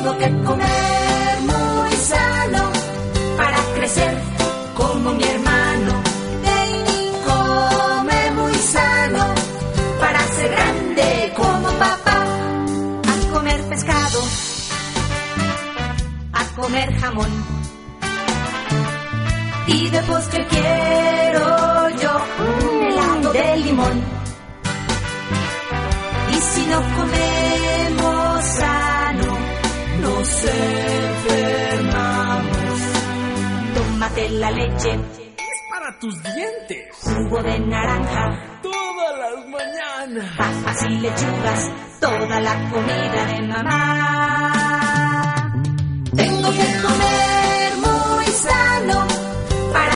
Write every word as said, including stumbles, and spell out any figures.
Tengo que comer muy sano para crecer como mi hermano. Danny come muy sano para ser grande como papá. A comer pescado, a comer jamón, y de postre quiero yo un helado de limón. Y si no comemos sano, nos enfermamos. Tómate la leche, es para tus dientes. Jugo de naranja, todas las mañanas. Papas y lechugas, toda la comida de mamá. Tengo que comer